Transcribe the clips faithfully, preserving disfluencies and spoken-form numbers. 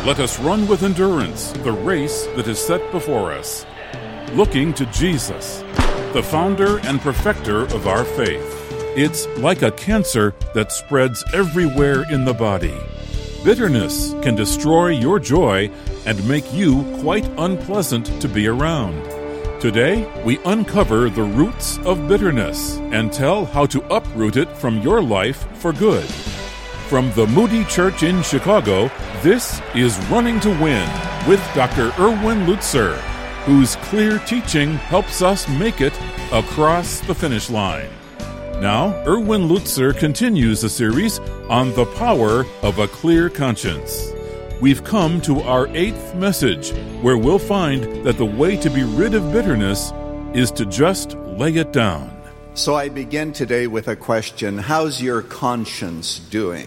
Let us run with endurance the race that is set before us, looking to Jesus, the founder and perfecter of our faith. It's like a cancer that spreads everywhere in the body. Bitterness can destroy your joy and make you quite unpleasant to be around. Today, we uncover the roots of bitterness and tell how to uproot it from your life for good. From the Moody Church in Chicago, this is Running to Win with Doctor Erwin Lutzer, whose clear teaching helps us make it across the finish line. Now, Erwin Lutzer continues the series on the power of a clear conscience. We've come to our eighth message, where we'll find that the way to be rid of bitterness is to just lay it down. So I begin today with a question: how's your conscience doing?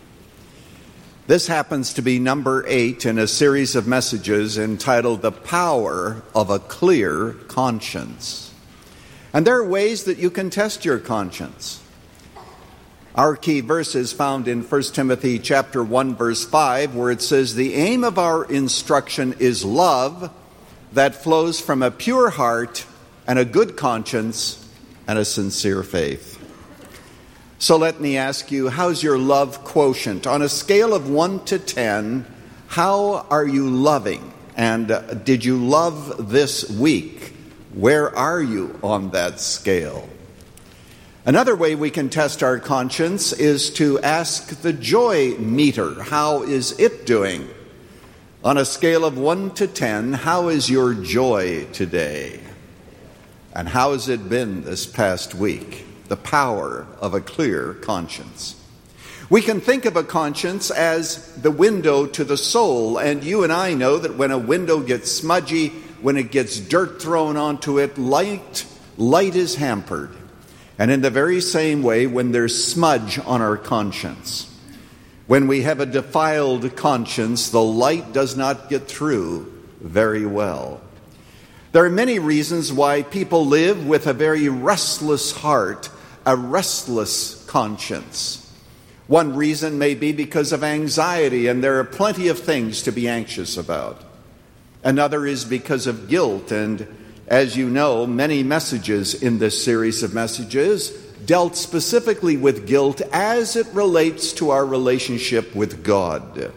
This happens to be number eight in a series of messages entitled The Power of a Clear Conscience. And there are ways that you can test your conscience. Our key verse is found in First Timothy chapter one, verse five, where it says, "The aim of our instruction is love that flows from a pure heart and a good conscience and a sincere faith." So let me ask you, how's your love quotient? On a scale of one to ten, how are you loving? And uh, did you love this week? Where are you on that scale? Another way we can test our conscience is to ask the joy meter. How is it doing? On a scale of one to ten, how is your joy today? And how has it been this past week? The power of a clear conscience. We can think of a conscience as the window to the soul, and you and I know that when a window gets smudgy, when it gets dirt thrown onto it, light, light is hampered. And in the very same way, when there's smudge on our conscience, when we have a defiled conscience, the light does not get through very well. There are many reasons why people live with a very restless heart, a restless conscience. One reason may be because of anxiety, and there are plenty of things to be anxious about. Another is because of guilt, and as you know, many messages in this series of messages dealt specifically with guilt as it relates to our relationship with God.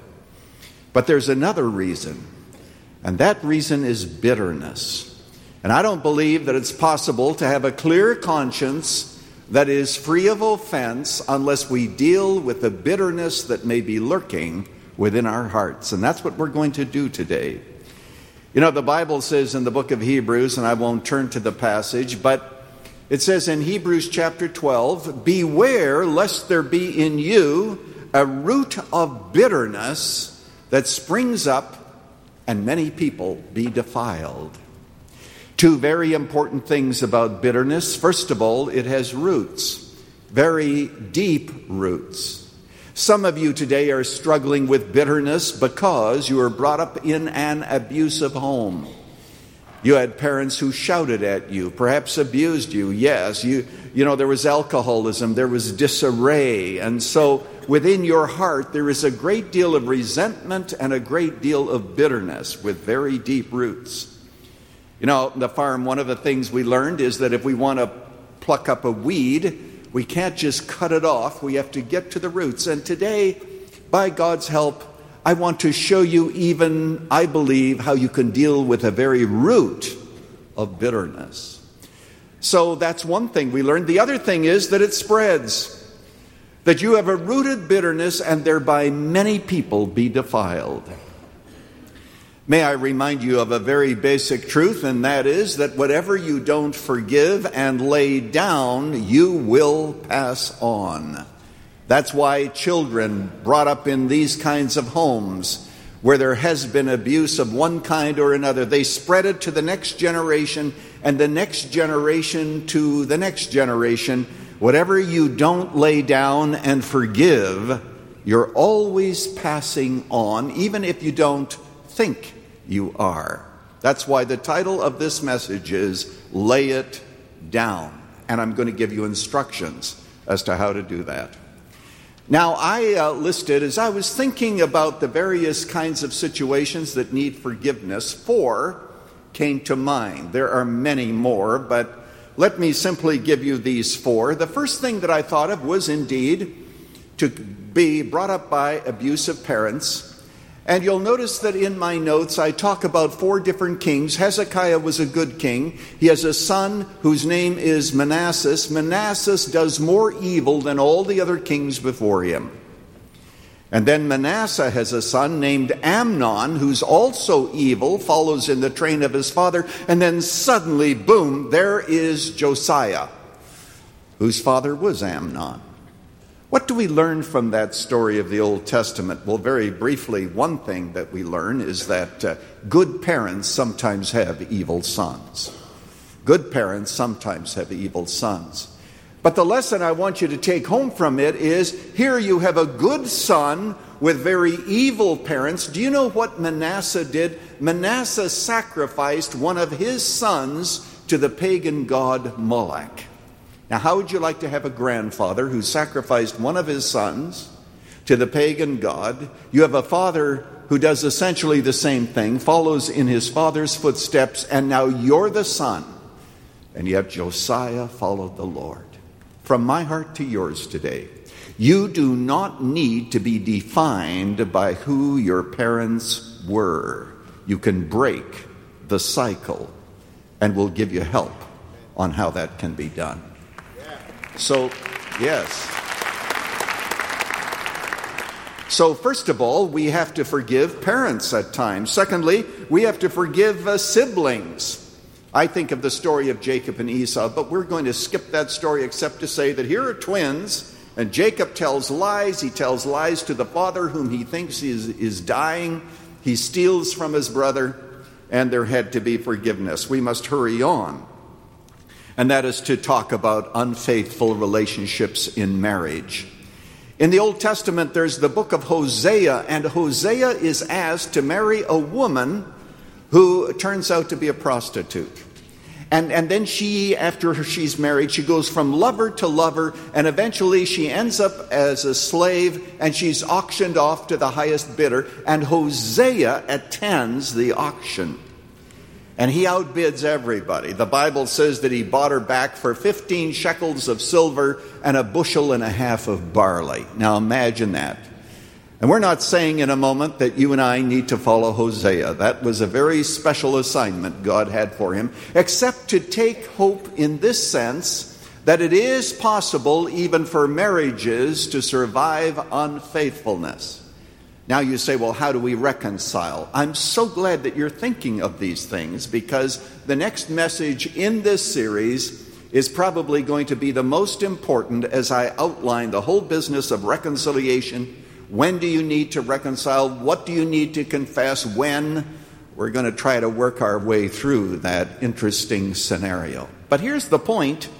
But there's another reason, and that reason is bitterness. And I don't believe that it's possible to have a clear conscience that is free of offense unless we deal with the bitterness that may be lurking within our hearts. And that's what we're going to do today. You know, the Bible says in the book of Hebrews, and I won't turn to the passage, but it says in Hebrews chapter twelve, "Beware lest there be in you a root of bitterness that springs up, and many people be defiled." Two very important things about bitterness. First of all, it has roots, very deep roots. Some of you today are struggling with bitterness because you were brought up in an abusive home. You had parents who shouted at you, perhaps abused you. Yes, you, you know, there was alcoholism, there was disarray. And so within your heart, there is a great deal of resentment and a great deal of bitterness with very deep roots. You know, on the farm, one of the things we learned is that if we want to pluck up a weed, we can't just cut it off. We have to get to the roots. And today, by God's help, I want to show you even, I believe, how you can deal with a very root of bitterness. So that's one thing we learned. The other thing is that it spreads. That you have a rooted bitterness and thereby many people be defiled. May I remind you of a very basic truth, and that is that whatever you don't forgive and lay down, you will pass on. That's why children brought up in these kinds of homes where there has been abuse of one kind or another, they spread it to the next generation and the next generation to the next generation. Whatever you don't lay down and forgive, you're always passing on, even if you don't think you are. That's why the title of this message is Lay It Down. And I'm going to give you instructions as to how to do that. Now, I uh, listed, as I was thinking about the various kinds of situations that need forgiveness, four came to mind. There are many more, but let me simply give you these four. The first thing that I thought of was indeed to be brought up by abusive parents. And you'll notice that in my notes I talk about four different kings. Hezekiah was a good king. He has a son whose name is Manasseh. Manasseh does more evil than all the other kings before him. And then Manasseh has a son named Amnon, who's also evil, follows in the train of his father. And then suddenly, boom, there is Josiah, whose father was Amnon. What do we learn from that story of the Old Testament? Well, very briefly, one thing that we learn is that uh, good parents sometimes have evil sons. Good parents sometimes have evil sons. But the lesson I want you to take home from it is, here you have a good son with very evil parents. Do you know what Manasseh did? Manasseh sacrificed one of his sons to the pagan god Moloch. Now, how would you like to have a grandfather who sacrificed one of his sons to the pagan god? You have a father who does essentially the same thing, follows in his father's footsteps, and now you're the son. And yet Josiah followed the Lord. From my heart to yours today, you do not need to be defined by who your parents were. You can break the cycle, and we'll give you help on how that can be done. So, yes. So, first of all, we have to forgive parents at times. Secondly, we have to forgive uh, siblings. I think of the story of Jacob and Esau, but we're going to skip that story except to say that here are twins, and Jacob tells lies. He tells lies to the father whom he thinks is, is dying. He steals from his brother, and there had to be forgiveness. We must hurry on. And that is to talk about unfaithful relationships in marriage. In the Old Testament, there's the book of Hosea, and Hosea is asked to marry a woman who turns out to be a prostitute. And, and then she, after she's married, she goes from lover to lover, and eventually she ends up as a slave, and she's auctioned off to the highest bidder, and Hosea attends the auction. And he outbids everybody. The Bible says that he bought her back for fifteen shekels of silver and a bushel and a half of barley. Now imagine that. And we're not saying in a moment that you and I need to follow Hosea. That was a very special assignment God had for him, except to take hope in this sense that it is possible even for marriages to survive unfaithfulness. Now you say, well, how do we reconcile? I'm so glad that you're thinking of these things, because the next message in this series is probably going to be the most important as I outline the whole business of reconciliation. When do you need to reconcile? What do you need to confess? When? We're going to try to work our way through that interesting scenario. But here's the point.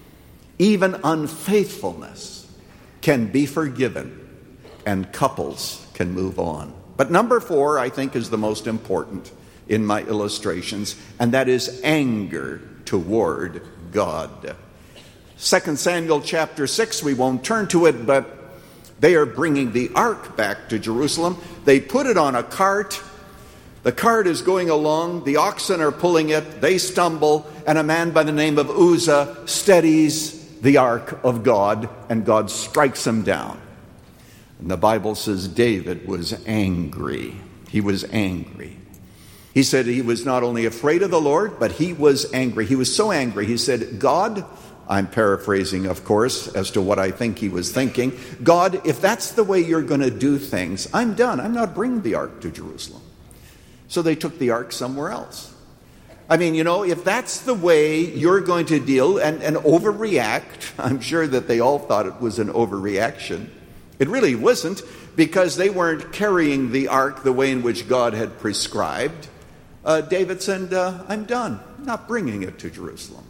Even unfaithfulness can be forgiven, and couples can move on. But number four, I think, is the most important in my illustrations, and that is anger toward God. Second Samuel chapter six, we won't turn to it, but they are bringing the ark back to Jerusalem. They put it on a cart. The cart is going along. The oxen are pulling it. They stumble, and a man by the name of Uzzah steadies the ark of God, and God strikes him down. And the Bible says David was angry. He was angry. He said he was not only afraid of the Lord, but he was angry. He was so angry, he said, God, I'm paraphrasing, of course, as to what I think he was thinking, God, if that's the way you're going to do things, I'm done. I'm not bringing the ark to Jerusalem. So they took the ark somewhere else. I mean, you know, if that's the way you're going to deal and, and overreact, I'm sure that they all thought it was an overreaction. It really wasn't, because they weren't carrying the ark the way in which God had prescribed. Uh, David said, uh, I'm done. I'm not bringing it to Jerusalem.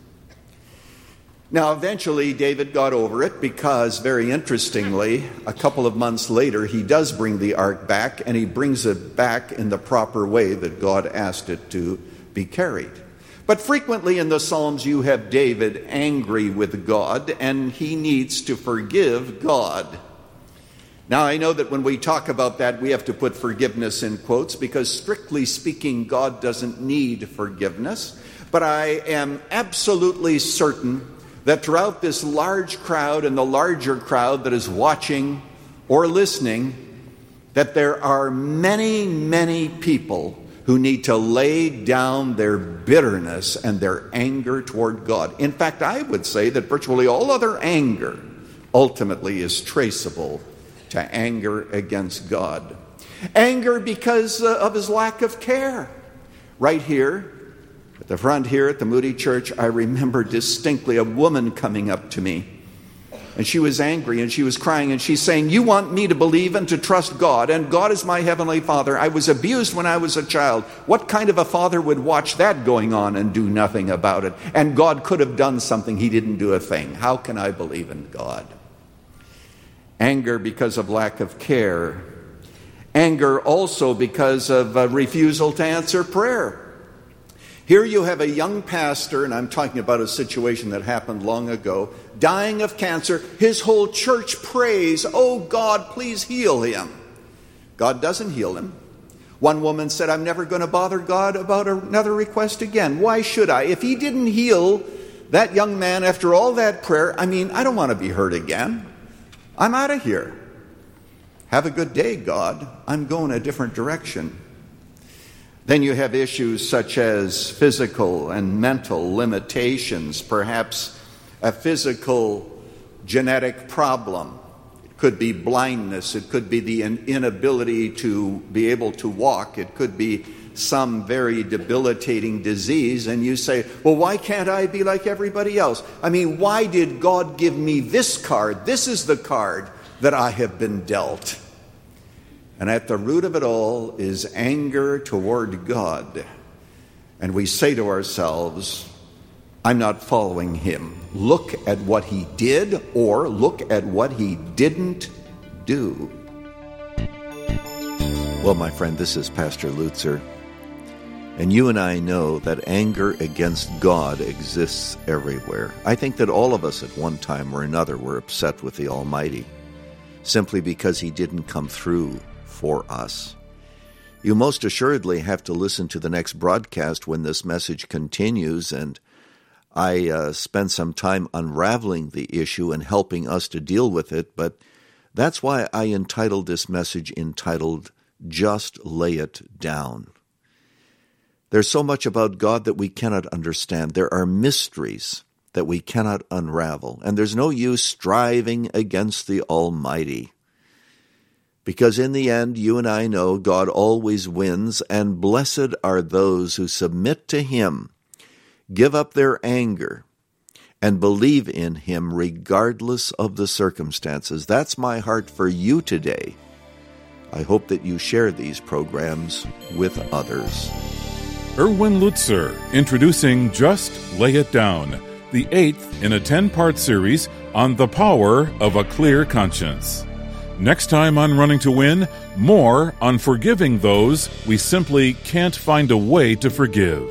Now, eventually, David got over it, because, very interestingly, a couple of months later, he does bring the ark back, and he brings it back in the proper way that God asked it to be carried. But frequently in the Psalms, you have David angry with God, and he needs to forgive God. Now, I know that when we talk about that, we have to put forgiveness in quotes because strictly speaking, God doesn't need forgiveness. But I am absolutely certain that throughout this large crowd and the larger crowd that is watching or listening, that there are many, many people who need to lay down their bitterness and their anger toward God. In fact, I would say that virtually all other anger ultimately is traceable to anger against God. Anger because uh, of his lack of care. Right here, at the front here at the Moody Church, I remember distinctly a woman coming up to me. And she was angry and she was crying and she's saying, "You want me to believe and to trust God, and God is my heavenly Father. I was abused when I was a child. What kind of a father would watch that going on and do nothing about it? And God could have done something. He didn't do a thing. How can I believe in God?" Anger because of lack of care. Anger also because of a refusal to answer prayer. Here you have a young pastor, and I'm talking about a situation that happened long ago, dying of cancer. His whole church prays, "Oh God, please heal him." God doesn't heal him. One woman said, "I'm never going to bother God about another request again. Why should I? If he didn't heal that young man after all that prayer, I mean, I don't want to be hurt again. I'm out of here. Have a good day, God. I'm going a different direction." Then you have issues such as physical and mental limitations, perhaps a physical genetic problem. It could be blindness. It could be the inability to be able to walk. It could be some very debilitating disease. And you say, "Well, why can't I be like everybody else? I mean, why did God give me this card? This is the card that I have been dealt." And at the root of it all is anger toward God. And we say to ourselves, "I'm not following him. Look at what he did, or look at what he didn't do." Well, my friend, this is Pastor Lutzer. And you and I know that anger against God exists everywhere. I think that all of us at one time or another were upset with the Almighty, simply because he didn't come through for us. You most assuredly have to listen to the next broadcast when this message continues, and I uh, spend some time unraveling the issue and helping us to deal with it, but that's why I entitled this message entitled, "Just Lay It Down." There's so much about God that we cannot understand. There are mysteries that we cannot unravel, and there's no use striving against the Almighty. Because in the end, you and I know God always wins, and blessed are those who submit to him, give up their anger, and believe in him regardless of the circumstances. That's my heart for you today. I hope that you share these programs with others. Erwin Lutzer, introducing Just Lay It Down, the eighth in a ten-part series on the power of a clear conscience. Next time on Running to Win, more on forgiving those we simply can't find a way to forgive.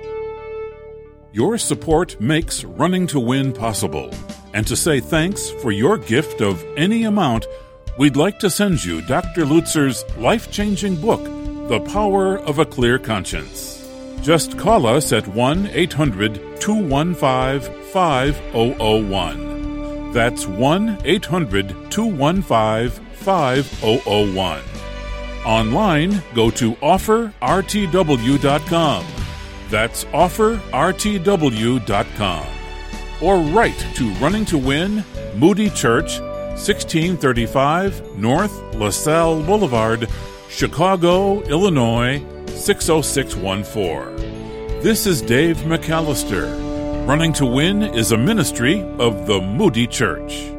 Your support makes Running to Win possible. And to say thanks for your gift of any amount, we'd like to send you Doctor Lutzer's life-changing book, The Power of a Clear Conscience. Just call us at one eight hundred two one five five zero zero one. That's one eight hundred two one five five zero zero one. Online, go to offer r t w dot com. That's offer r t w dot com. Or write to Running to Win, Moody Church, sixteen thirty-five North LaSalle Boulevard, Chicago, Illinois, six oh six one four. This is Dave McAllister. Running to Win is a ministry of the Moody Church.